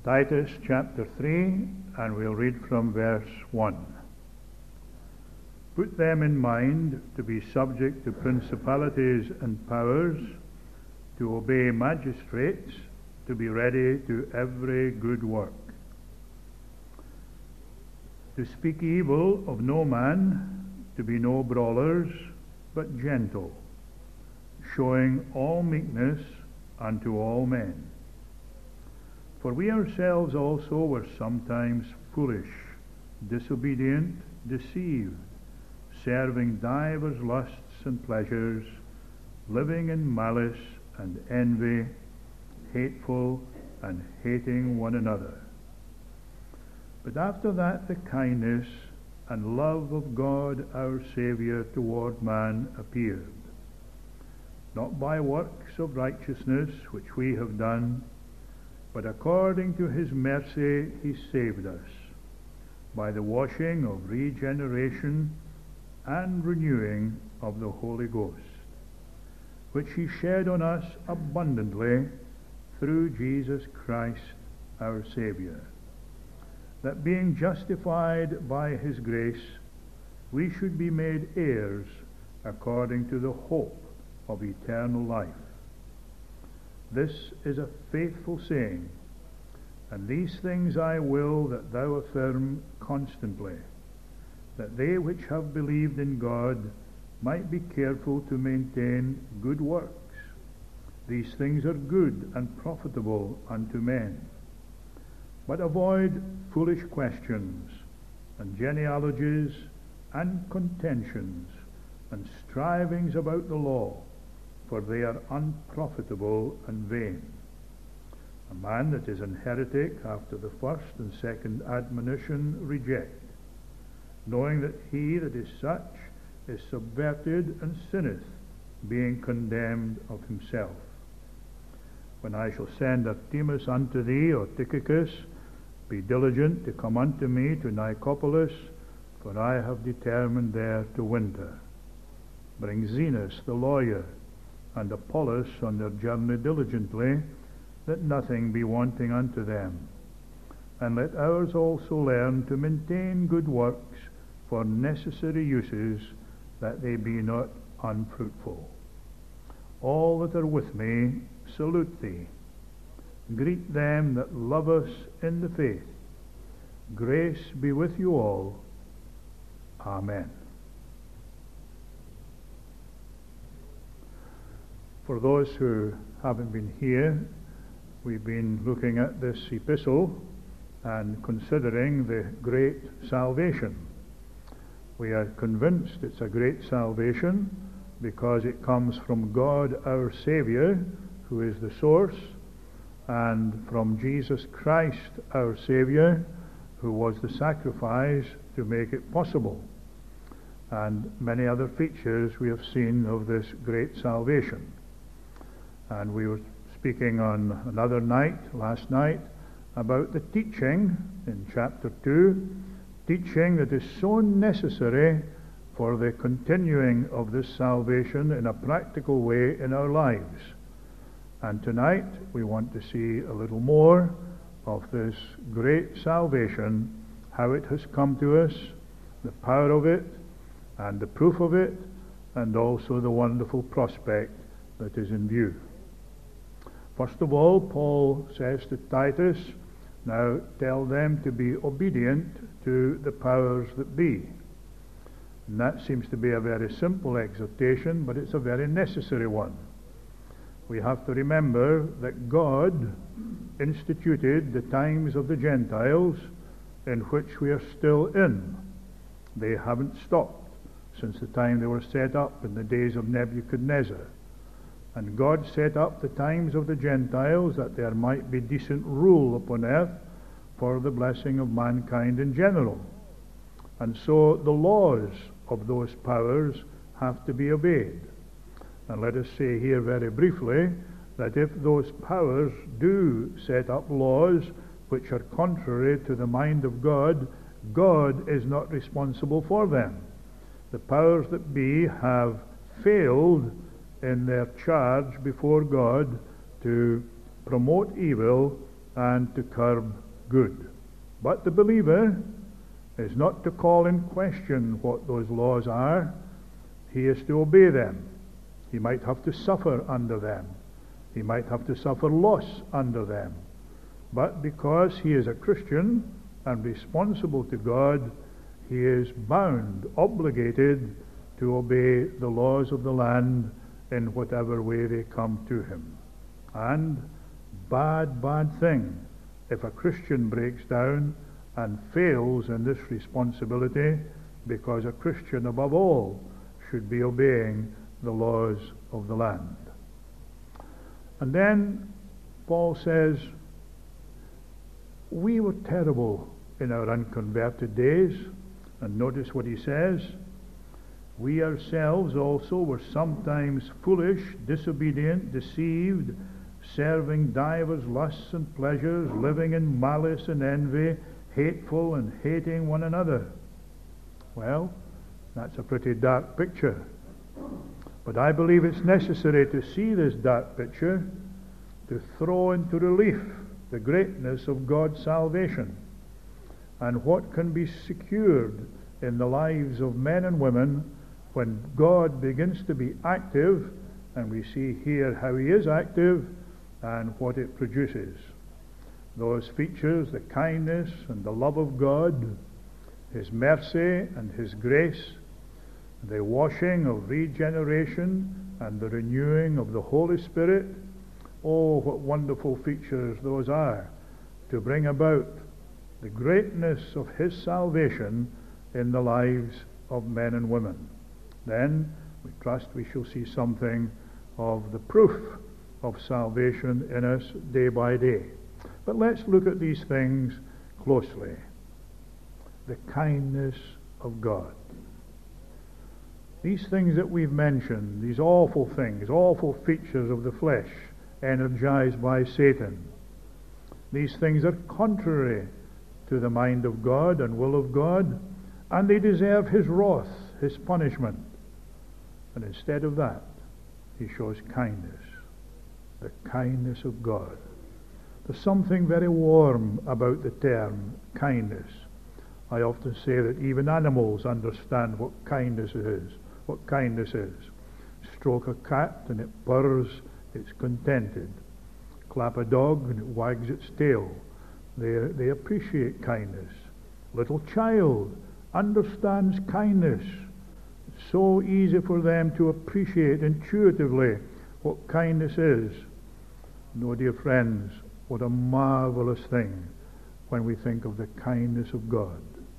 Titus chapter 3, and we'll read from verse 1. Put them in mind to be subject to principalities and powers, to obey magistrates, to be ready to every good work, to speak evil of no man, to be no brawlers, but gentle, showing all meekness unto all men. For we ourselves also were sometimes foolish, disobedient, deceived, serving divers lusts and pleasures, living in malice and envy, hateful and hating one another. But after that the kindness and love of God our Saviour toward man appeared, not by works of righteousness which we have done, but according to his mercy he saved us, by the washing of regeneration and renewing of the Holy Ghost, which he shed on us abundantly through Jesus Christ our Saviour, that being justified by his grace, we should be made heirs according to the hope of eternal life. This is a faithful saying, and these things I will that thou affirm constantly, that they which have believed in God might be careful to maintain good works. These things are good and profitable unto men. But avoid foolish questions, and genealogies, and contentions, and strivings about the law, for they are unprofitable and vain. A man that is an heretic after the first and second admonition reject, knowing that he that is such is subverted and sinneth, being condemned of himself. When I shall send Artemas unto thee, or Tychicus, be diligent to come unto me to Nicopolis, for I have determined there to winter. Bring Zenas the lawyer, and Apollos on their journey diligently, that nothing be wanting unto them. And let ours also learn to maintain good works for necessary uses, that they be not unfruitful. All that are with me salute thee. Greet them that love us in the faith. Grace be with you all. Amen. For those who haven't been here, we've been looking at this epistle and considering the great salvation. We are convinced it's a great salvation because it comes from God our Saviour, who is the source, and from Jesus Christ our Saviour, who was the sacrifice to make it possible. And many other features we have seen of this great salvation. And we were speaking on another night, last night, about the teaching in chapter 2, teaching that is so necessary for the continuing of this salvation in a practical way in our lives. And tonight we want to see a little more of this great salvation, how it has come to us, the power of it, and the proof of it, and also the wonderful prospect that is in view. First of all, Paul says to Titus, now tell them to be obedient to the powers that be. And that seems to be a very simple exhortation, but it's a very necessary one. We have to remember that God instituted the times of the Gentiles in which we are still in. They haven't stopped since the time they were set up in the days of Nebuchadnezzar. And God set up the times of the Gentiles that there might be decent rule upon earth for the blessing of mankind in general. And so the laws of those powers have to be obeyed. And let us say here very briefly that if those powers do set up laws which are contrary to the mind of God, God is not responsible for them. The powers that be have failed in their charge before God to promote evil and to curb good. But the believer is not to call in question what those laws are. He is to obey them. He might have to suffer under them. He might have to suffer loss under them. But because he is a Christian and responsible to God, he is bound, obligated to obey the laws of the land in whatever way they come to him. And bad thing if a Christian breaks down and fails in this responsibility, because a Christian above all should be obeying the laws of the land. And then Paul says, we were terrible in our unconverted days. And notice what he says. We ourselves also were sometimes foolish, disobedient, deceived, serving divers lusts and pleasures, living in malice and envy, hateful and hating one another. Well, that's a pretty dark picture. But I believe it's necessary to see this dark picture to throw into relief the greatness of God's salvation and what can be secured in the lives of men and women when God begins to be active, and we see here how he is active and what it produces. Those features, the kindness and the love of God, his mercy and his grace, the washing of regeneration and the renewing of the Holy Spirit. Oh, what wonderful features those are to bring about the greatness of his salvation in the lives of men and women. Then we trust we shall see something of the proof of salvation in us day by day. But let's look at these things closely. The kindness of God. These things that we've mentioned, these awful things, awful features of the flesh, energized by Satan, these things are contrary to the mind of God and will of God, and they deserve his wrath, his punishment. And instead of that, he shows kindness, the kindness of God. There's something very warm about the term kindness. I often say that even animals understand what kindness is. What kindness is. Stroke a cat and it purrs, it's contented. Clap a dog and it wags its tail. They appreciate kindness. Little child understands kindness. It's so easy for them to appreciate intuitively what kindness is. No, dear friends, what a marvelous thing when we think of the kindness of God.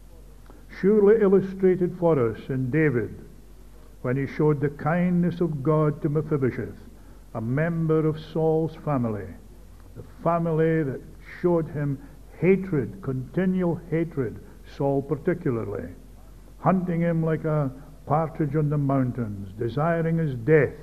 Surely illustrated for us in David, when he showed the kindness of God to Mephibosheth, a member of Saul's family, the family that showed him hatred, continual hatred, Saul particularly, hunting him like a partridge on the mountains, desiring his death.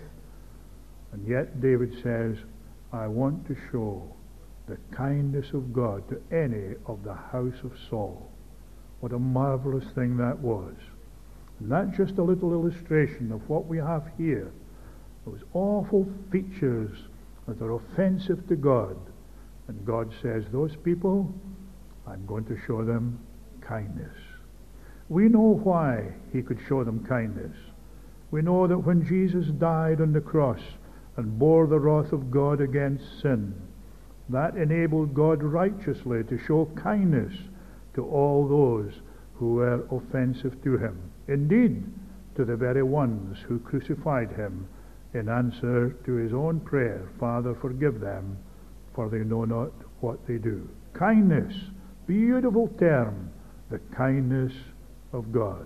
And yet David says, I want to show the kindness of God to any of the house of Saul. What a marvelous thing that was. And that's just a little illustration of what we have here. Those awful features that are offensive to God. And God says, those people, I'm going to show them kindness. We know why he could show them kindness. We know that when Jesus died on the cross and bore the wrath of God against sin, that enabled God righteously to show kindness to all those who were offensive to him. Indeed, to the very ones who crucified him in answer to his own prayer, Father, forgive them, for they know not what they do. Kindness, beautiful term, the kindness of God.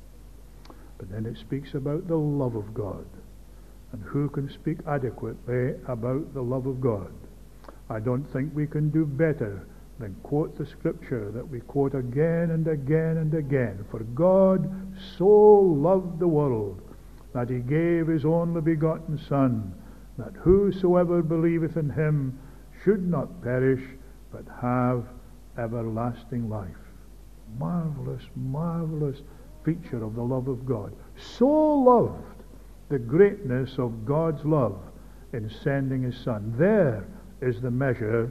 But then it speaks about the love of God. And who can speak adequately about the love of God? I don't think we can do better than quote the scripture that we quote again and again and again. For God so loved the world that he gave his only begotten Son, that whosoever believeth in him should not perish, but have everlasting life. Marvelous, marvelous feature of the love of God. So loved, the greatness of God's love in sending his Son. There is the measure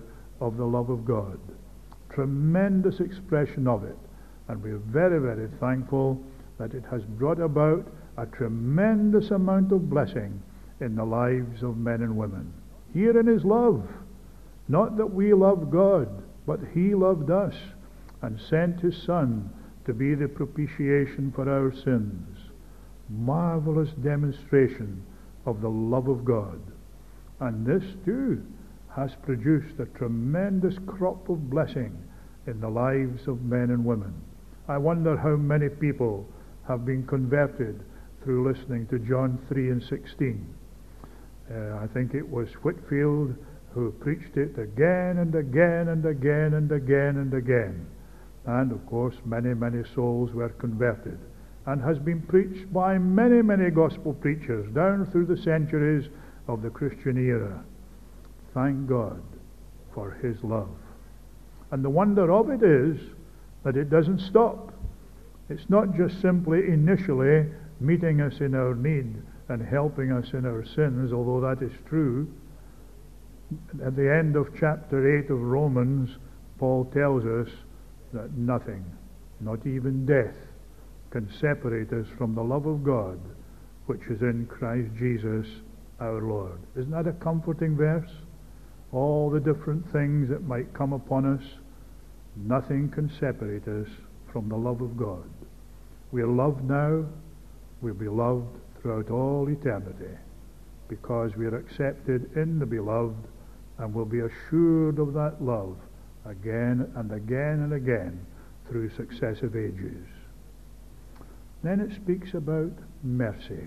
of the love of God. Tremendous expression of it. And we're very, very thankful that it has brought about a tremendous amount of blessing in the lives of men and women. Herein is love. Not that we loved God, but He loved us and sent His Son to be the propitiation for our sins. Marvelous demonstration of the love of God. And this too has produced a tremendous crop of blessing in the lives of men and women. I wonder how many people have been converted through listening to John 3 and 16. I think it was Whitfield who preached it again and again and again and again and again. And of course many, many souls were converted, and has been preached by many, many gospel preachers down through the centuries of the Christian era. Thank God for His love. And the wonder of it is that it doesn't stop. It's not just simply initially meeting us in our need and helping us in our sins, although that is true. At the end of chapter 8 of Romans, Paul tells us that nothing, not even death, can separate us from the love of God which is in Christ Jesus our Lord. Isn't that a comforting verse? All the different things that might come upon us, nothing can separate us from the love of God. We are loved now, we'll be loved throughout all eternity, because we are accepted in the beloved and will be assured of that love again and again and again through successive ages. Then it speaks about mercy.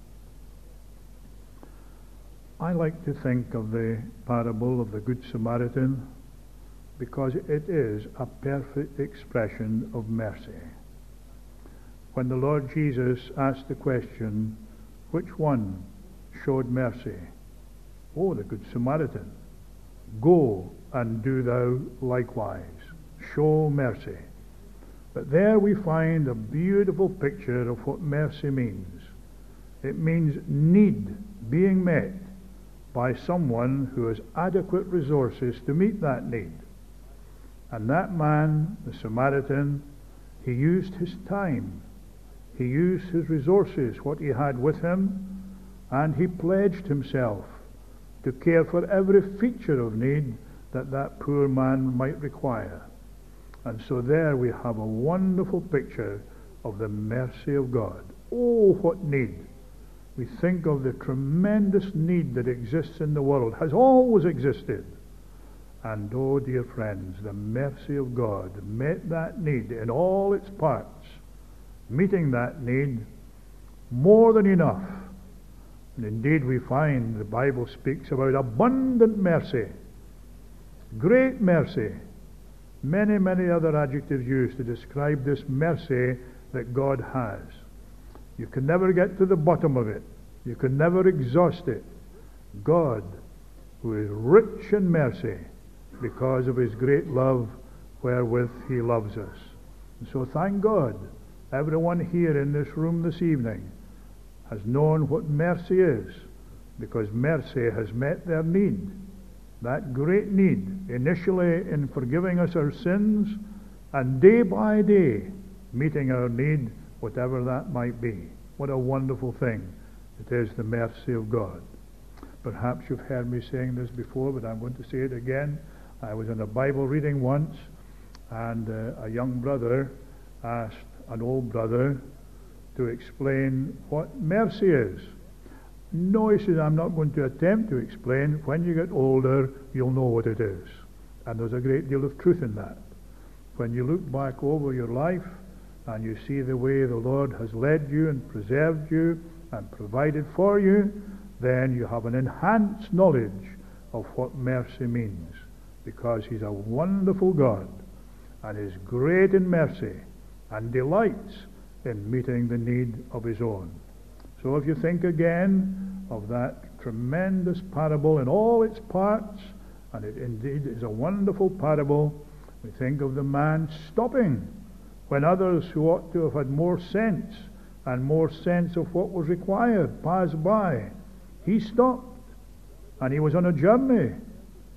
I like to think of the parable of the Good Samaritan because it is a perfect expression of mercy. When the Lord Jesus asked the question, which one showed mercy? Oh, the Good Samaritan. Go and do thou likewise. Show mercy. But there we find a beautiful picture of what mercy means. It means need being met by someone who has adequate resources to meet that need. And that man, the Samaritan, he used his time. He used his resources, what he had with him, and he pledged himself to care for every feature of need that that poor man might require. And so there we have a wonderful picture of the mercy of God. Oh, what need! We think of the tremendous need that exists in the world, has always existed. And oh, dear friends, the mercy of God met that need in all its parts, meeting that need more than enough. And indeed we find the Bible speaks about abundant mercy, great mercy, many, many other adjectives used to describe this mercy that God has. You can never get to the bottom of it. You can never exhaust it. God, who is rich in mercy because of His great love wherewith He loves us. And so thank God, everyone here in this room this evening has known what mercy is, because mercy has met their need. That great need, initially in forgiving us our sins, and day by day meeting our need, whatever that might be. What a wonderful thing it is, the mercy of God. Perhaps you've heard me saying this before, but I'm going to say it again. I was in a Bible reading once, and a young brother asked an old brother to explain what mercy is. No, he says, I'm not going to attempt to explain. When you get older, you'll know what it is. And there's a great deal of truth in that. When you look back over your life and you see the way the Lord has led you and preserved you and provided for you, then you have an enhanced knowledge of what mercy means, because He's a wonderful God and is great in mercy and delights in meeting the need of His own. So if you think again of that tremendous parable in all its parts, and it indeed is a wonderful parable, we think of the man stopping when others who ought to have had more sense and more sense of what was required passed by. He stopped, and he was on a journey.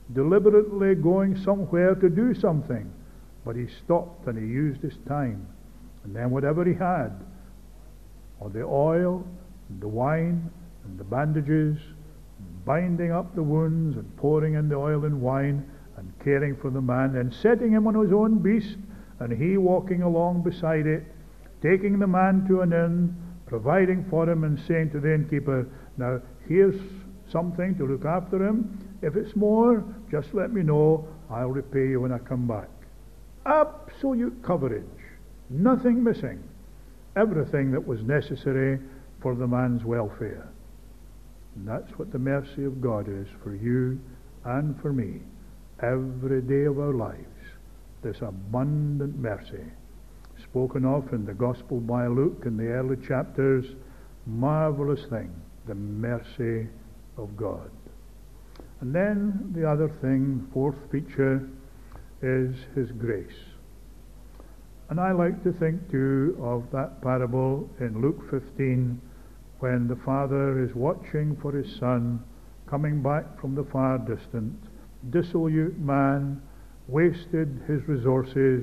deliberately going somewhere to do something, but he stopped and he used his time. And then whatever he had, or the oil, and the wine, and the bandages, binding up the wounds, and pouring in the oil and wine, and caring for the man, and setting him on his own beast, and he walking along beside it, taking the man to an inn, providing for him, and saying to the innkeeper, now here's something to look after him. If it's more, just let me know. I'll repay you when I come back. Absolute coverage. Nothing missing. Everything that was necessary for the man's welfare. And that's what the mercy of God is for you and for me. Every day of our lives. This abundant mercy. Spoken of in the Gospel by Luke in the early chapters. Marvelous thing. The mercy of God. And then the other thing, fourth feature, is His grace. And I like to think too of that parable in Luke 15 when the father is watching for his son coming back from the far distant, dissolute man, wasted his resources.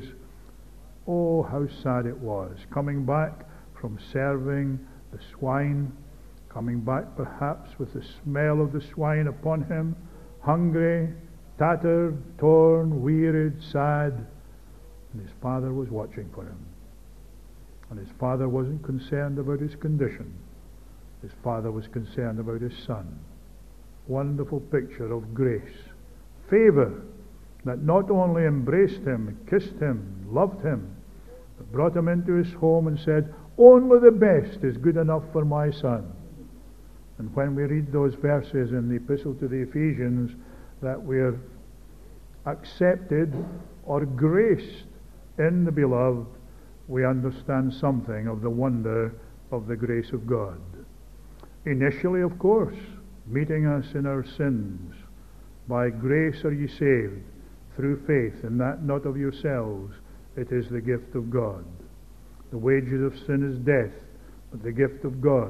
Oh, how sad it was, coming back from serving the swine, coming back perhaps with the smell of the swine upon him, hungry, tattered, torn, wearied, sad. And his father was watching for him. And his father wasn't concerned about his condition. His father was concerned about his son. Wonderful picture of grace. Favor that not only embraced him, kissed him, loved him, but brought him into his home and said, only the best is good enough for my son. And when we read those verses in the Epistle to the Ephesians, that we're accepted or graced in the Beloved, we understand something of the wonder of the grace of God. Initially, of course, meeting us in our sins. By grace are ye saved, through faith, and that not of yourselves. It is the gift of God. The wages of sin is death, but the gift of God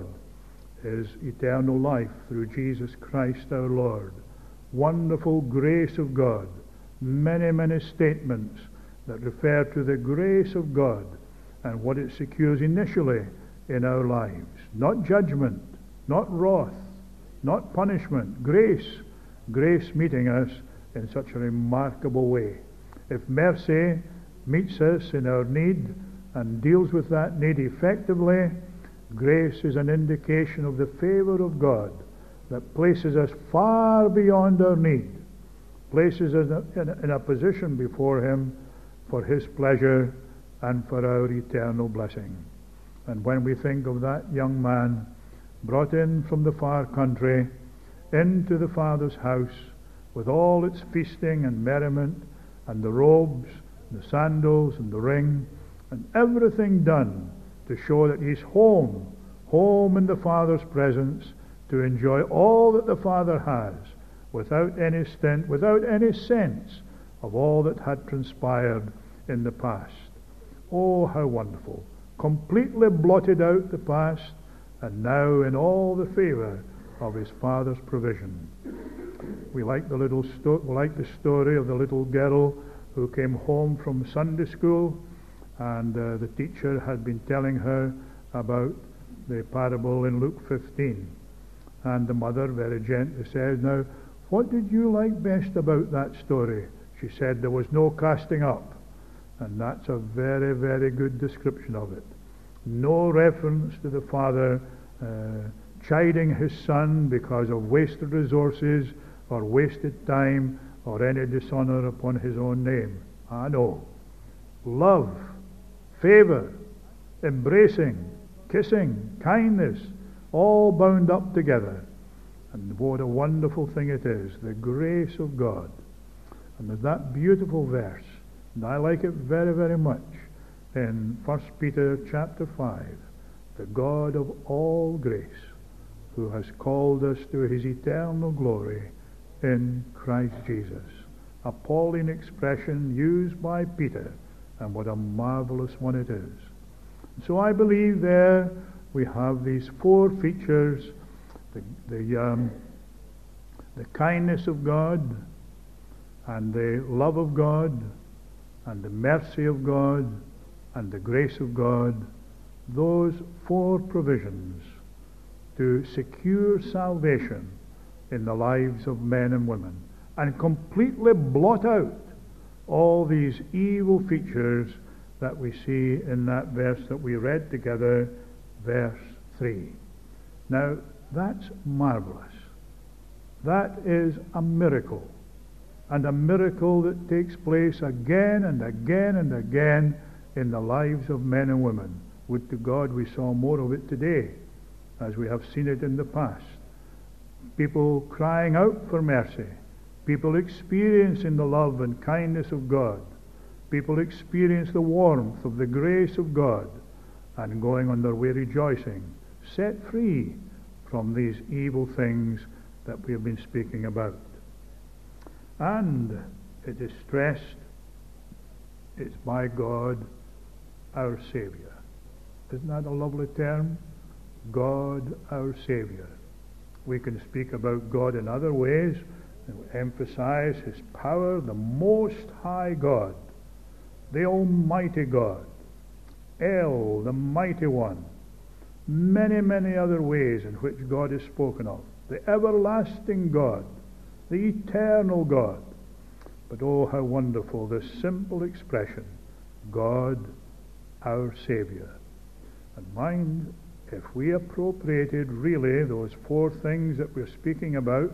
is eternal life through Jesus Christ our Lord. Wonderful grace of God. Many, many statements that refer to the grace of God and what it secures initially in our lives. Not judgment, not wrath, not punishment. Grace. Grace meeting us in such a remarkable way. If mercy meets us in our need and deals with that need effectively, grace is an indication of the favor of God that places us far beyond our need, places us in a position before Him for His pleasure and for our eternal blessing. And when we think of that young man brought in from the far country into the Father's house with all its feasting and merriment and the robes, the sandals and the ring and everything done to show that he's home in the Father's presence to enjoy all that the Father has without any stint, without any sense of all that had transpired in the past. Oh, how wonderful. Completely blotted out the past and now in all the favor of his Father's provision. We like the story of the little girl who came home from Sunday school, and the teacher had been telling her about the parable in Luke 15. And the mother very gently says, now, what did you like best about that story? She said there was no casting up. And that's a very, very good description of it. No reference to the father chiding his son because of wasted resources or wasted time or any dishonor upon his own name. No. Love, favor, embracing, kissing, kindness, all bound up together. And what a wonderful thing it is, the grace of God. And there's that beautiful verse, and I like it very, very much, in 1 Peter chapter 5. The God of all grace, who has called us to His eternal glory in Christ Jesus. A Pauline expression used by Peter, and what a marvelous one it is. So I believe there we have these four features: the kindness of God, and the love of God, and the mercy of God, and the grace of God, those four provisions to secure salvation in the lives of men and women, and completely blot out all these evil features that we see in that verse that we read together, verse 3. Now, that's marvelous. That is a miracle, and a miracle that takes place again and again and again in the lives of men and women. Would to God we saw more of it today, as we have seen it in the past. People crying out for mercy, people experiencing the love and kindness of God, people experience the warmth of the grace of God, and going on their way rejoicing, set free from these evil things that we have been speaking about. And it is stressed, it's by God, our Saviour. Isn't that a lovely term? God, our Saviour. We can speak about God in other ways and emphasize His power, the Most High God, the Almighty God, El, the Mighty One. Many, many other ways in which God is spoken of. The everlasting God, the eternal God. But oh, how wonderful this simple expression, God, our Saviour. And mind, if we appropriated really those four things that we're speaking about,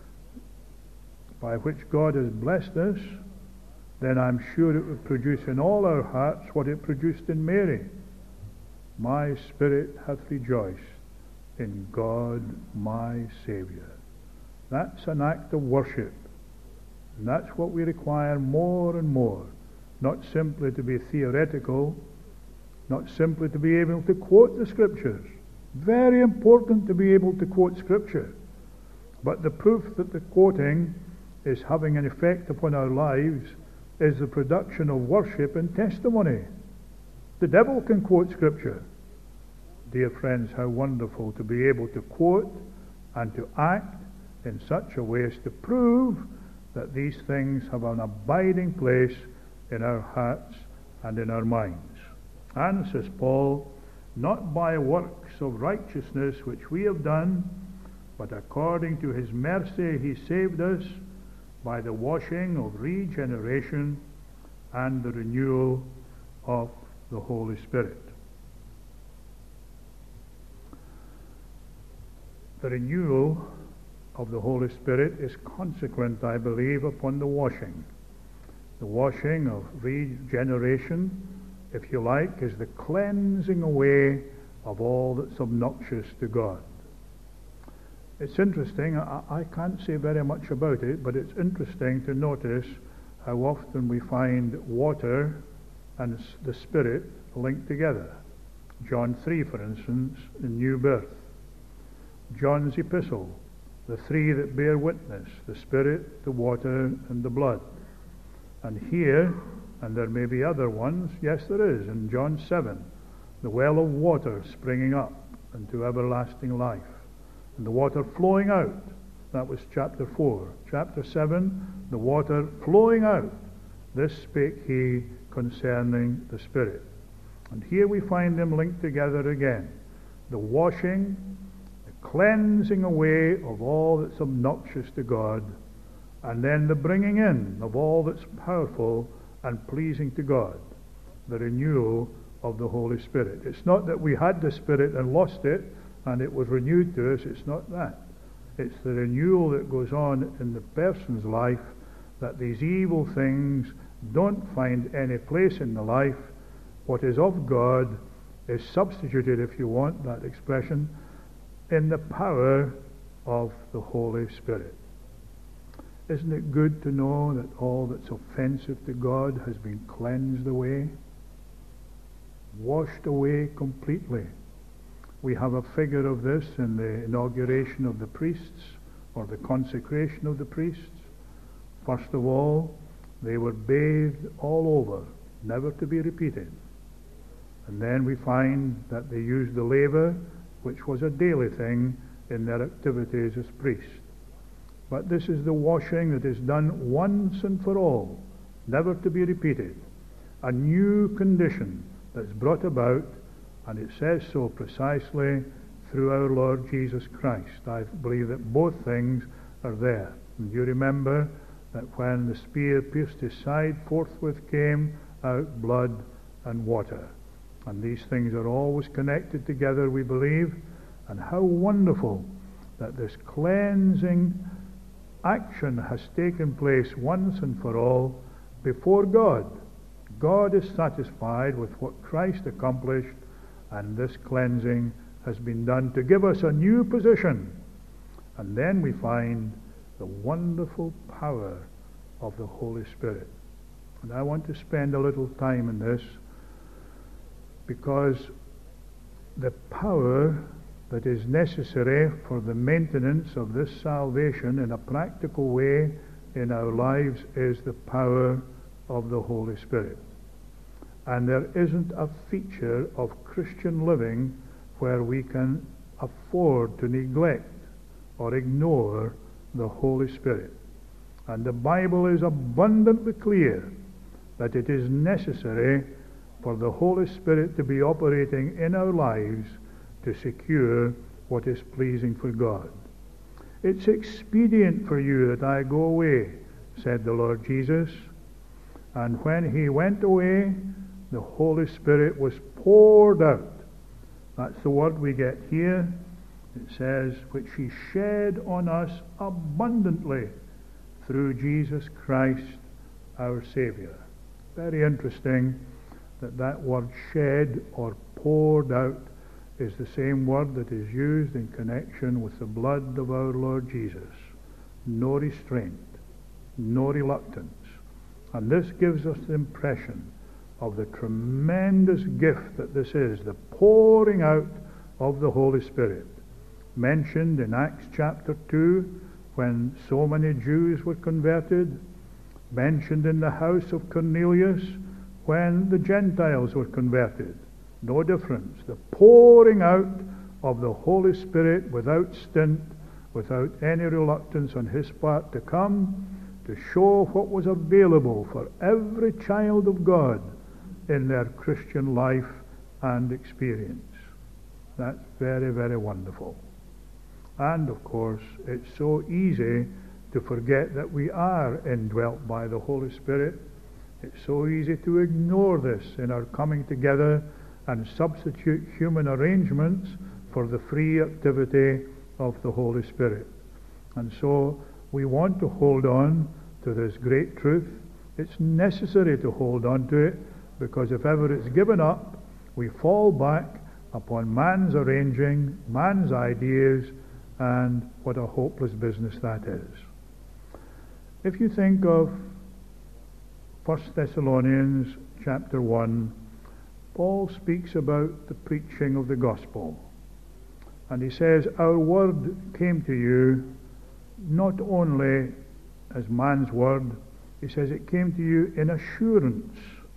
by which God has blessed us, then I'm sure it would produce in all our hearts what it produced in Mary. My spirit hath rejoiced in God my Saviour. That's an act of worship. And that's what we require more and more. Not simply to be theoretical, not simply to be able to quote the Scriptures. Very important to be able to quote Scripture. But the proof that the quoting is having an effect upon our lives is the production of worship and testimony. The devil can quote Scripture. Dear friends, how wonderful to be able to quote and to act in such a way as to prove that these things have an abiding place in our hearts and in our minds. And, says Paul, not by works of righteousness which we have done, but according to His mercy He saved us by the washing of regeneration and the renewal of the Holy Spirit. The renewal of the Holy Spirit is consequent, I believe, upon the washing. The washing of regeneration, if you like, is the cleansing away of all that's obnoxious to God. It's interesting, I can't say very much about it, but it's interesting to notice how often we find water and the Spirit linked together. John 3, for instance, the new birth. John's epistle, the three that bear witness, the Spirit, the water, and the blood. And here, and there may be other ones, yes there is, in John 7, the well of water springing up into everlasting life, and the water flowing out. That was chapter 4. Chapter 7, the water flowing out. This spake he concerning the Spirit. And here we find them linked together again. The washing, the cleansing away of all that's obnoxious to God, and then the bringing in of all that's powerful and pleasing to God, the renewal of the Holy Spirit. It's not that we had the Spirit and lost it and it was renewed to us. It's not that. It's the renewal that goes on in the person's life, that these evil things don't find any place in the life. What is of God is substituted, if you want that expression, in the power of the Holy Spirit. Isn't it good to know that all that's offensive to God has been cleansed away, washed away completely? We have a figure of this in the inauguration of the priests, or the consecration of the priests. First of all, they were bathed all over, never to be repeated. And then we find that they used the laver, which was a daily thing in their activities as priests. But this is the washing that is done once and for all, never to be repeated. A new condition that's brought about, and it says so precisely through our Lord Jesus Christ. I believe that both things are there. And you remember that when the spear pierced his side, forthwith came out blood and water. And these things are always connected together, we believe. And how wonderful that this cleansing action has taken place once and for all before God. God is satisfied with what Christ accomplished, and this cleansing has been done to give us a new position. And then we find the wonderful power of the Holy Spirit. And I want to spend a little time in this, because the power that is necessary for the maintenance of this salvation in a practical way in our lives is the power of the Holy Spirit. And there isn't a feature of Christian living where we can afford to neglect or ignore the Holy Spirit. And the Bible is abundantly clear that it is necessary for the Holy Spirit to be operating in our lives to secure what is pleasing for God. It's expedient for you that I go away, said the Lord Jesus. And when he went away, the Holy Spirit was poured out. That's the word we get here. It says, which he shed on us abundantly through Jesus Christ our Savior. Very interesting that word shed or poured out is the same word that is used in connection with the blood of our Lord Jesus. No restraint, no reluctance. And this gives us the impression of the tremendous gift that this is, the pouring out of the Holy Spirit. Mentioned in Acts chapter 2, when so many Jews were converted. Mentioned in the house of Cornelius, when the Gentiles were converted. No difference. The pouring out of the Holy Spirit without stint, without any reluctance on his part to come to show what was available for every child of God in their Christian life and experience. That's very, very wonderful. And of course, it's so easy to forget that we are indwelt by the Holy Spirit. It's so easy to ignore this in our coming together and substitute human arrangements for the free activity of the Holy Spirit. And so we want to hold on to this great truth. It's necessary to hold on to it, because if ever it's given up, we fall back upon man's arranging, man's ideas, and what a hopeless business that is. If you think of 1 Thessalonians chapter 1, Paul speaks about the preaching of the gospel. And he says, our word came to you not only as man's word, he says it came to you in assurance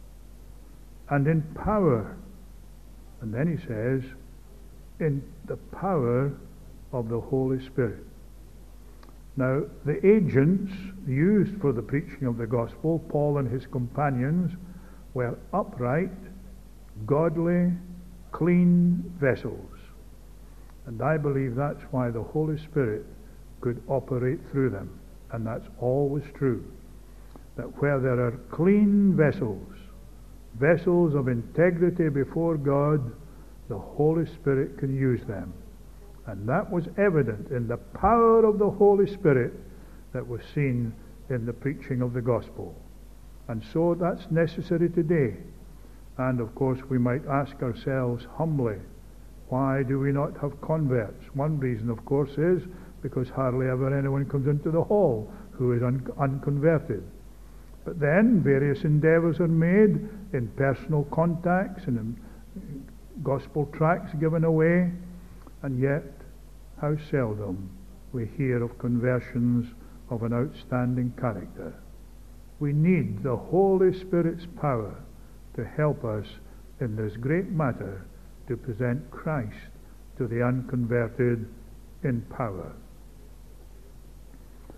and in power. And then he says, in the power of the Holy Spirit. Now, the agents used for the preaching of the gospel, Paul and his companions, were upright, godly, clean vessels. And I believe that's why the Holy Spirit could operate through them. And that's always true. That where there are clean vessels, vessels of integrity before God, the Holy Spirit can use them. And that was evident in the power of the Holy Spirit that was seen in the preaching of the gospel. And so that's necessary today. And of course we might ask ourselves humbly, why do we not have converts? One reason, of course, is because hardly ever anyone comes into the hall who is unconverted. But then various endeavors are made in personal contacts and in gospel tracts given away, and yet how seldom we hear of conversions of an outstanding character. We need the Holy Spirit's power to help us in this great matter to present Christ to the unconverted in power.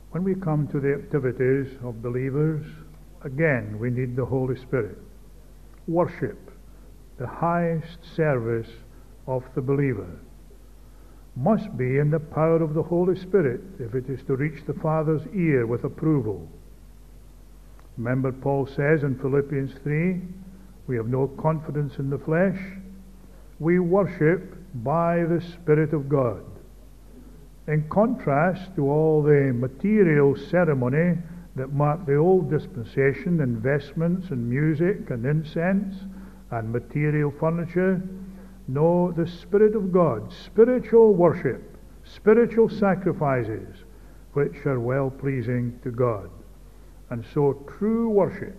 When we come to the activities of believers, again we need the Holy Spirit. Worship, the highest service of the believer, must be in the power of the Holy Spirit if it is to reach the Father's ear with approval. Remember, Paul says in Philippians 3, we have no confidence in the flesh. We worship by the Spirit of God. In contrast to all the material ceremony that marked the old dispensation, investments and music and incense and material furniture, no, the Spirit of God, spiritual worship, spiritual sacrifices, which are well-pleasing to God. And so true worship,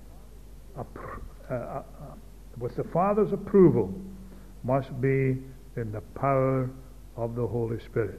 with the Father's approval, must be in the power of the Holy Spirit.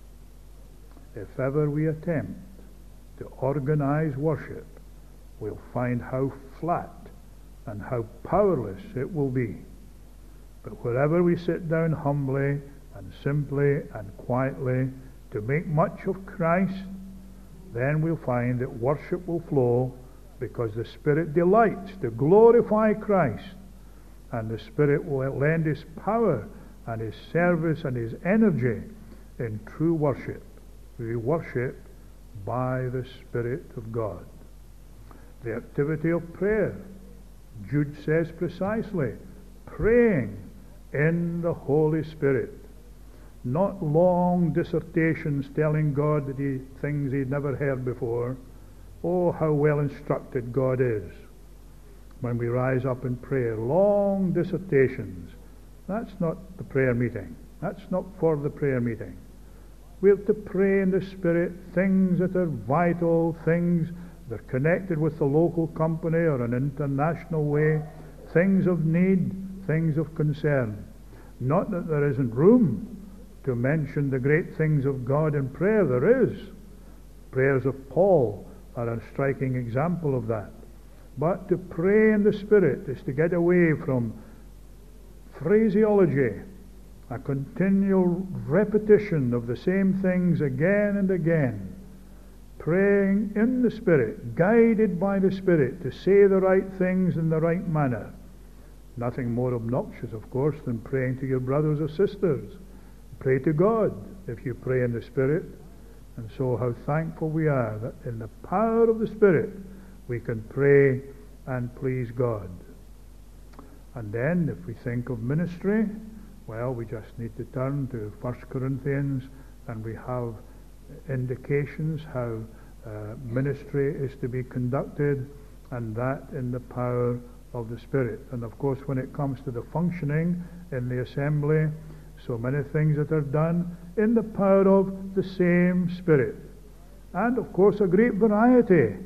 If ever we attempt to organize worship, we'll find how flat and how powerless it will be. But wherever we sit down humbly and simply and quietly to make much of Christ, then we'll find that worship will flow, because the Spirit delights to glorify Christ, and the Spirit will lend His power and His service and His energy in true worship. We worship by the Spirit of God. The activity of prayer, Jude says precisely, praying in the Holy Spirit. Not long dissertations telling God that things he'd never heard before. Oh, how well instructed God is when we rise up in prayer. Long dissertations. That's not the prayer meeting. That's not for the prayer meeting. We have to pray in the Spirit things that are vital, things that are connected with the local company or an international way, things of need, things of concern. Not that there isn't room to mention the great things of God in prayer. There is. Prayers of Paul are a striking example of that. But to pray in the Spirit is to get away from phraseology, a continual repetition of the same things again and again. Praying in the Spirit, guided by the Spirit, to say the right things in the right manner. Nothing more obnoxious, of course, than praying to your brothers or sisters. Pray to God if you pray in the Spirit. And so how thankful we are that in the power of the Spirit we can pray and please God. And then if we think of ministry, well, we just need to turn to 1 Corinthians, and we have indications how ministry is to be conducted, and that in the power of the Spirit. And of course, when it comes to the functioning in the assembly, so many things that are done in the power of the same Spirit. And of course, a great variety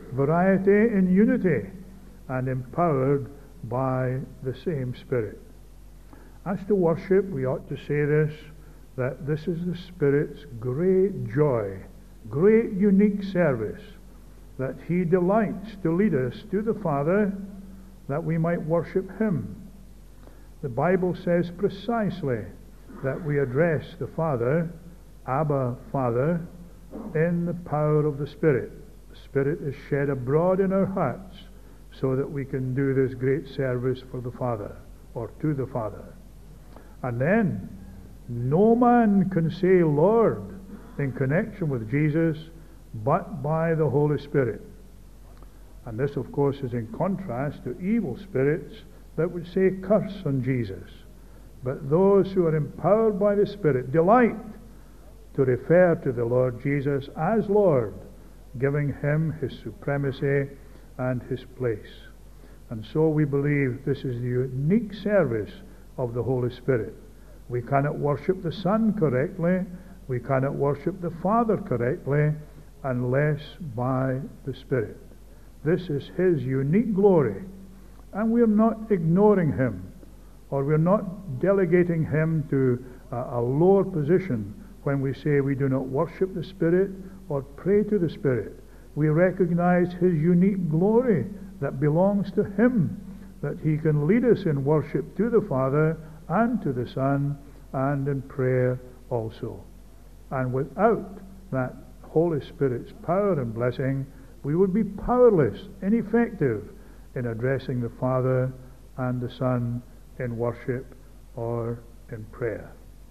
in unity, and empowered by the same Spirit. As to worship, we ought to say this, that this is the Spirit's great joy, great unique service, that He delights to lead us to the Father, that we might worship Him. The Bible says precisely that we address the Father, Abba, Father, in the power of the Spirit. The Spirit is shed abroad in our hearts so that we can do this great service for the Father, or to the Father. And then, no man can say Lord in connection with Jesus but by the Holy Spirit. And this, of course, is in contrast to evil spirits that would say curse on Jesus. But those who are empowered by the Spirit delight to refer to the Lord Jesus as Lord, giving Him His supremacy and His place. And so we believe this is the unique service of the Holy Spirit. We cannot worship the Son correctly, we cannot worship the Father correctly, unless by the Spirit. This is His unique glory, and we are not ignoring Him, or we are not delegating Him to a lower position when we say we do not worship the Spirit or pray to the Spirit. We recognize His unique glory that belongs to Him, that He can lead us in worship to the Father and to the Son, and in prayer also. And without that Holy Spirit's power and blessing, we would be powerless, ineffective in addressing the Father and the Son in worship or in prayer.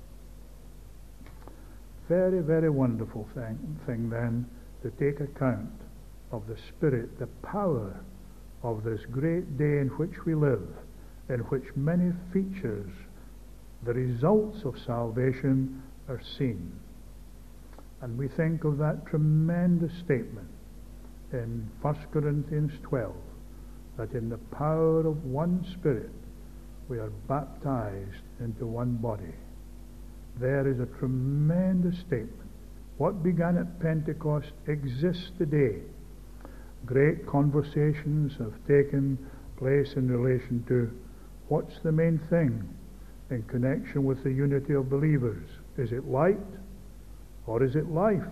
Very, very wonderful thing then to take account of the Spirit, the power of this great day in which we live, in which many features, the results of salvation, are seen. And we think of that tremendous statement in 1 Corinthians 12, that in the power of one Spirit we are baptized into one body. There is a tremendous statement. What began at Pentecost exists today. Great conversations have taken place in relation to what's the main thing in connection with the unity of believers. Is it light or is it life?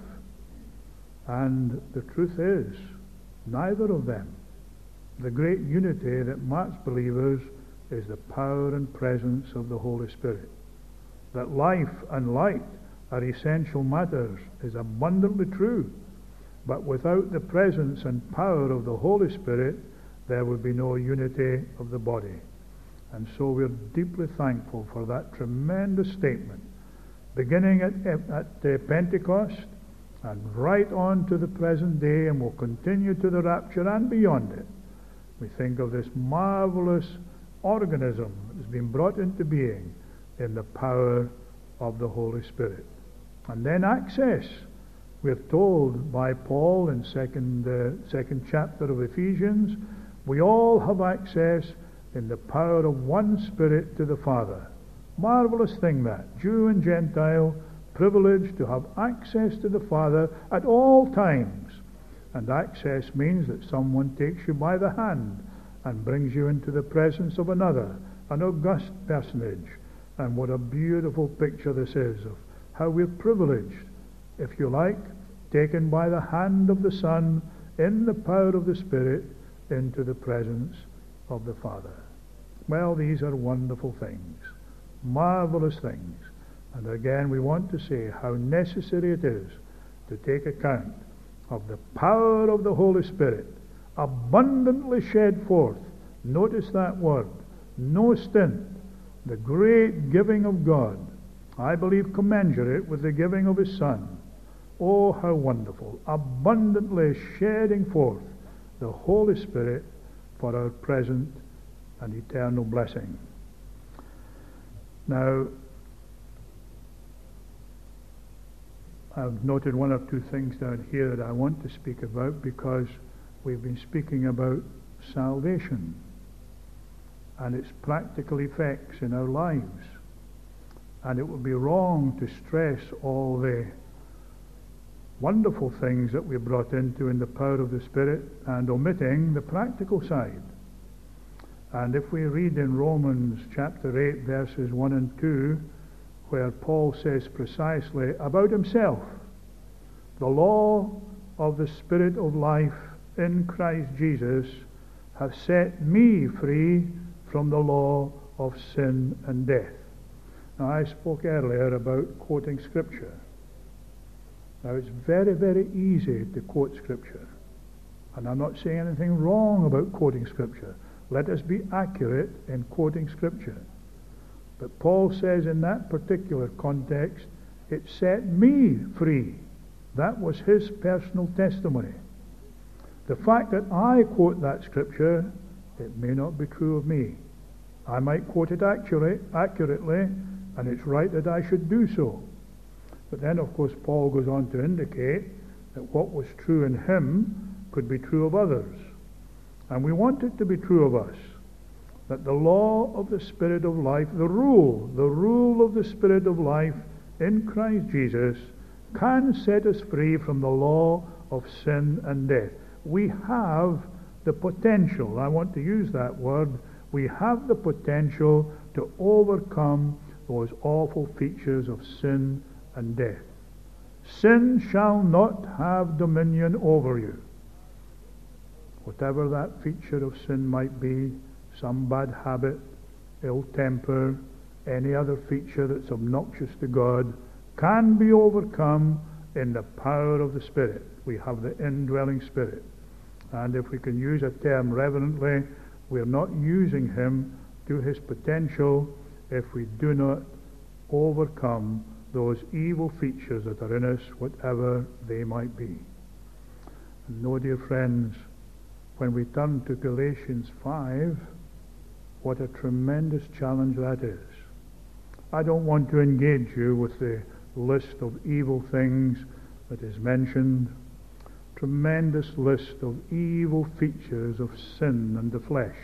And the truth is, neither of them. The great unity that marks believers is the power and presence of the Holy Spirit. That life and light are essential matters is abundantly true, but without the presence and power of the Holy Spirit, there would be no unity of the body. And so we're deeply thankful for that tremendous statement, beginning at Pentecost and right on to the present day, and will continue to the rapture and beyond it. We think of this marvelous organism that has been brought into being in the power of the Holy Spirit. And then access. We're told by Paul in second chapter of Ephesians, we all have access in the power of one Spirit to the Father. Marvelous thing that. Jew and Gentile, privileged to have access to the Father at all times. And access means that someone takes you by the hand and brings you into the presence of another, an august personage. And what a beautiful picture this is of how we're privileged, if you like, taken by the hand of the Son in the power of the Spirit into the presence of the Father. Well, these are wonderful things, marvelous things. And again, we want to say how necessary it is to take account of the power of the Holy Spirit abundantly shed forth. Notice that word, no stint. The great giving of God, I believe commensurate with the giving of His Son. Oh, how wonderful, abundantly shedding forth the Holy Spirit for our present and eternal blessing. Now, I've noted one or two things down here that I want to speak about, because we've been speaking about salvation and its practical effects in our lives. And it would be wrong to stress all the wonderful things that we're brought into in the power of the Spirit and omitting the practical side. And if we read in Romans chapter 8 verses 1 and 2, where Paul says precisely about himself, the law of the Spirit of life in Christ Jesus has set me free from the law of sin and death. Now, I spoke earlier about quoting Scripture. Now, it's very, very easy to quote Scripture. And I'm not saying anything wrong about quoting Scripture. Let us be accurate in quoting Scripture. But Paul says in that particular context, it set me free. That was his personal testimony. The fact that I quote that Scripture, it may not be true of me. I might quote it accurately, and it's right that I should do so. But then, of course, Paul goes on to indicate that what was true in him could be true of others. And we want it to be true of us, that the law of the Spirit of life, the rule of the Spirit of life in Christ Jesus can set us free from the law of sin and death. We have the potential, I want to use that word, we have the potential to overcome those awful features of sin and death. Sin shall not have dominion over you. Whatever that feature of sin might be, some bad habit, ill temper, any other feature that's obnoxious to God, can be overcome in the power of the Spirit. We have the indwelling Spirit. And if we can use a term reverently, we're not using him to his potential if we do not overcome those evil features that are in us, whatever they might be. And no, dear friends, when we turn to Galatians 5, what a tremendous challenge that is. I don't want to engage you with the list of evil things that is mentioned. Tremendous list of evil features of sin and the flesh.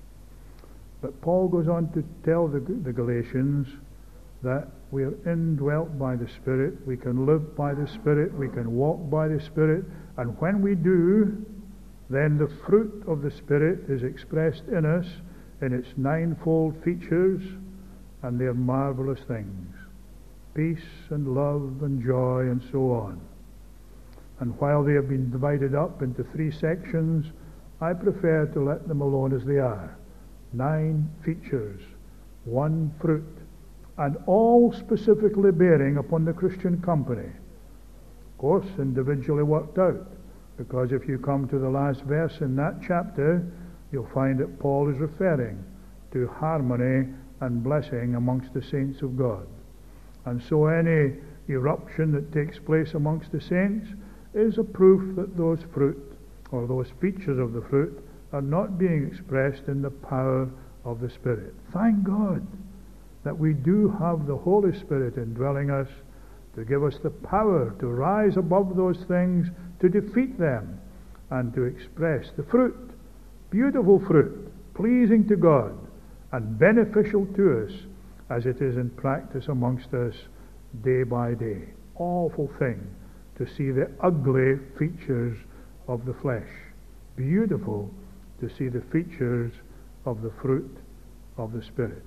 But Paul goes on to tell the Galatians that we are indwelt by the Spirit, we can live by the Spirit, we can walk by the Spirit, and when we do, then the fruit of the Spirit is expressed in us in its ninefold features, and they're marvelous things. Peace and love and joy and so on. And while they have been divided up into 3 sections, I prefer to let them alone as they are. 9 features, 1 fruit, and all specifically bearing upon the Christian company. Of course, individually worked out, because if you come to the last verse in that chapter, you'll find that Paul is referring to harmony and blessing amongst the saints of God. And so any eruption that takes place amongst the saints is a proof that those fruit, or those features of the fruit, are not being expressed in the power of the Spirit. Thank God that we do have the Holy Spirit indwelling us to give us the power to rise above those things, to defeat them, and to express the fruit, beautiful fruit, pleasing to God, and beneficial to us as it is in practice amongst us day by day. Awful thing to see the ugly features of the flesh. Beautiful to see the features of the fruit of the Spirit.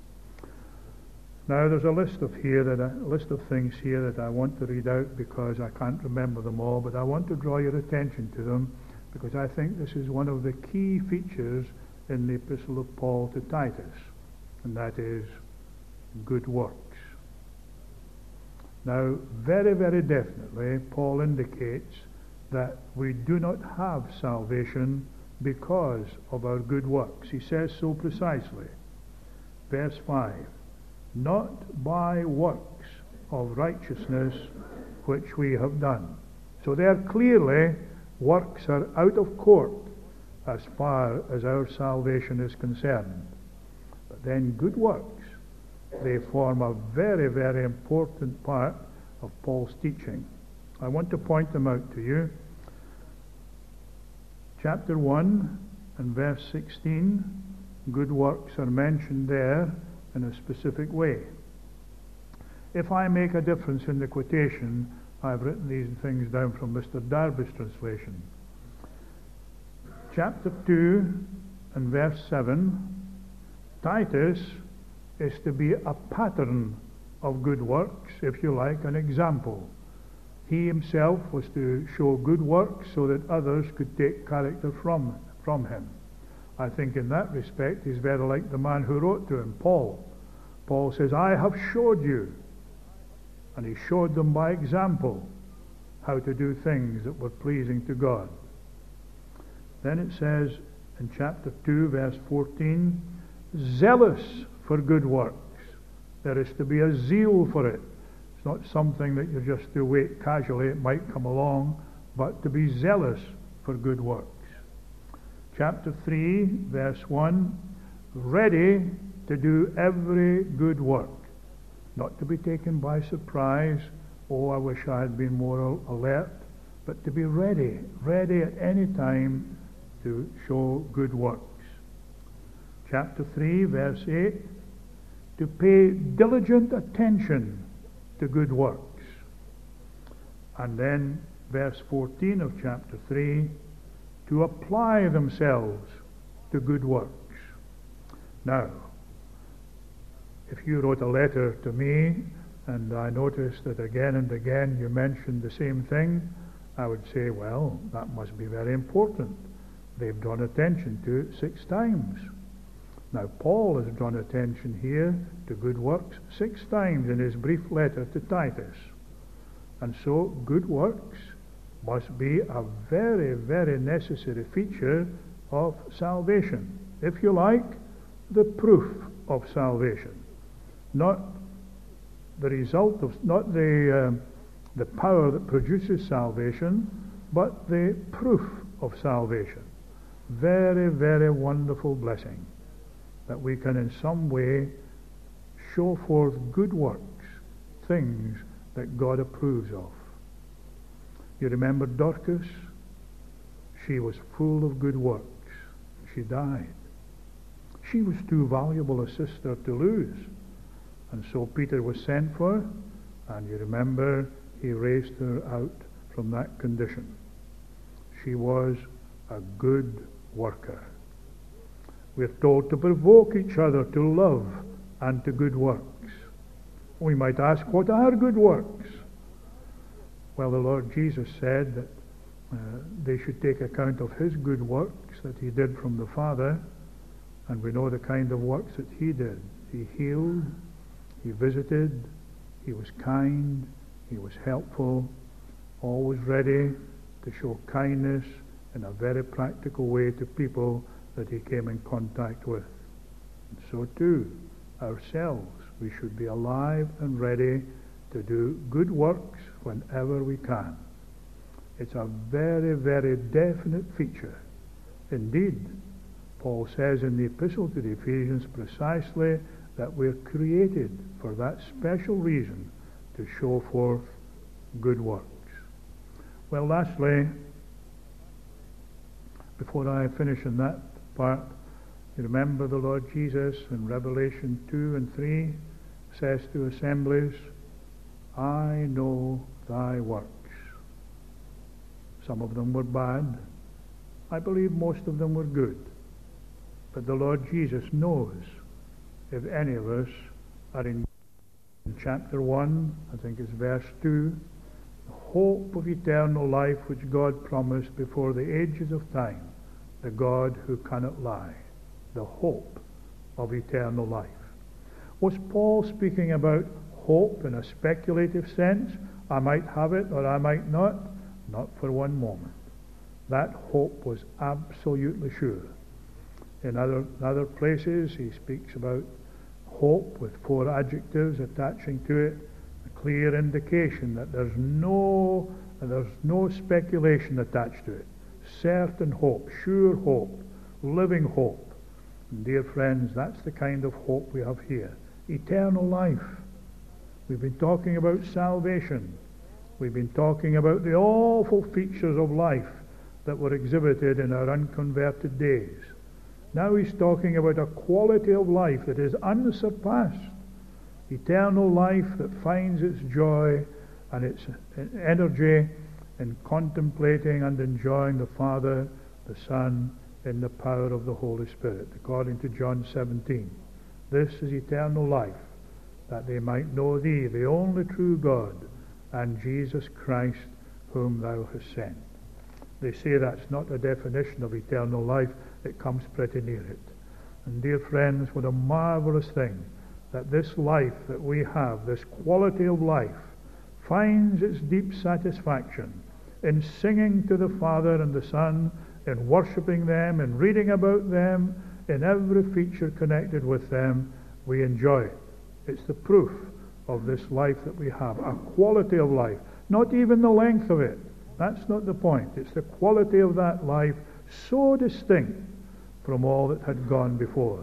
Now there's a list of things here that I want to read out because I can't remember them all, but I want to draw your attention to them because I think this is one of the key features in the Epistle of Paul to Titus, and that is good works. Now, very, very definitely, Paul indicates that we do not have salvation because of our good works. He says so precisely. Verse 5, not by works of righteousness which we have done. So there clearly works are out of court as far as our salvation is concerned. But then good works, they form a very, very important part of Paul's teaching. I want to point them out to you. Chapter 1 and verse 16, good works are mentioned there in a specific way. If I make a difference in the quotation, I've written these things down from Mr. Darby's translation. Chapter 2 and verse 7, Titus is to be a pattern of good works, if you like, an example. He himself was to show good works so that others could take character from him. I think in that respect he's very like the man who wrote to him, Paul. Paul says, I have showed you, and he showed them by example how to do things that were pleasing to God. Then it says in chapter 2 verse 14, zealous for good works. There is to be a zeal for it. It's not something that you just do wait casually, it might come along, but to be zealous for good works. Chapter 3 verse 1, ready to do every good work. Not to be taken by surprise, oh, I wish I had been more alert, but to be ready at any time to show good works. Chapter 3, verse 8, to pay diligent attention to good works. And then, verse 14 of chapter 3, to apply themselves to good works. Now, if you wrote a letter to me, and I noticed that again and again you mentioned the same thing, I would say, well, that must be very important. They've drawn attention to it 6 times. Now, Paul has drawn attention here to good works 6 times in his brief letter to Titus. And so good works must be a very, very necessary feature of salvation. If you like, the proof of salvation. Not the result of, not the power that produces salvation, but the proof of salvation. Very, very wonderful blessing that we can in some way show forth good works, things that God approves of. You remember Dorcas? She was full of good works. She died. She was too valuable a sister to lose. And so Peter was sent for, and you remember he raised her out from that condition. She was a good worker. We're told to provoke each other to love and to good works. We might ask, what are good works? Well, the Lord Jesus said that they should take account of his good works that he did from the Father, and we know the kind of works that he did. He healed, he visited, he was kind, he was helpful, always ready to show kindness in a very practical way to people that he came in contact with. And so too, ourselves, we should be alive and ready to do good works whenever we can. It's a very, very definite feature. Indeed, Paul says in the Epistle to the Ephesians precisely that we're created for that special reason, to show forth good works. Well, lastly, before I finish in that part, you remember the Lord Jesus in Revelation 2 and 3 says to assemblies, I know thy works. Some of them were bad. I believe most of them were good. But the Lord Jesus knows if any of us are in chapter 1, I think it's verse 2, the hope of eternal life which God promised before the ages of time, the God who cannot lie, the hope of eternal life. Was Paul speaking about hope in a speculative sense? I might have it or I might not. Not for one moment. That hope was absolutely sure. In other places he speaks about hope with 4 adjectives attaching to it, a clear indication that there's no speculation attached to it. Certain hope, sure hope, living hope. And dear friends, that's the kind of hope we have here. Eternal life. We've been talking about salvation. We've been talking about the awful features of life that were exhibited in our unconverted days. Now he's talking about a quality of life that is unsurpassed. Eternal life that finds its joy and its energy in contemplating and enjoying the Father, the Son, in the power of the Holy Spirit, according to John 17. This is eternal life, that they might know thee, the only true God, and Jesus Christ, whom thou hast sent. They say that's not a definition of eternal life. It comes pretty near it. And dear friends, what a marvelous thing that this life that we have, this quality of life, finds its deep satisfaction in singing to the Father and the Son, in worshipping them, in reading about them, in every feature connected with them. We enjoy it. It's the proof of this life that we have, a quality of life, not even the length of it. That's not the point. It's the quality of that life, so distinct from all that had gone before.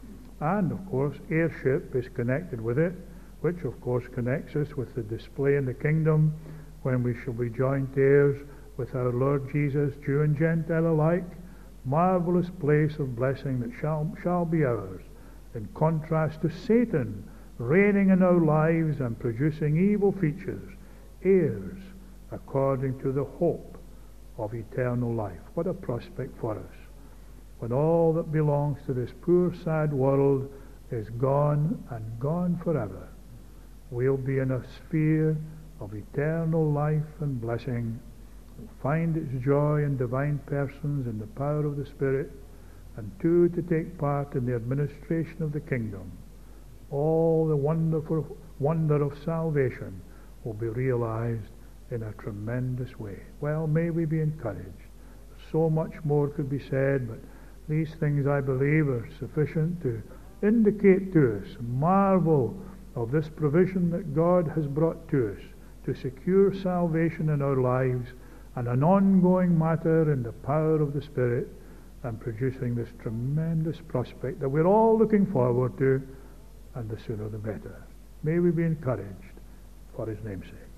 And, of course, heirship is connected with it, which, of course, connects us with the display in the kingdom when we shall be joint heirs with our Lord Jesus, Jew and Gentile alike. Marvelous place of blessing that shall be ours, in contrast to Satan reigning in our lives and producing evil features, heirs according to the hope of eternal life. What a prospect for us, when all that belongs to this poor sad world is gone, and gone forever. We'll be in a sphere of eternal life and blessing, find its joy in divine persons in the power of the Spirit, and two, to take part in the administration of the kingdom. All the wonderful wonder of salvation will be realized in a tremendous way. Well, may we be encouraged. So much more could be said, but these things, I believe, are sufficient to indicate to us marvel of this provision that God has brought to us to secure salvation in our lives, and an ongoing matter in the power of the Spirit, and producing this tremendous prospect that we're all looking forward to, and the sooner the better. May we be encouraged for His name's sake.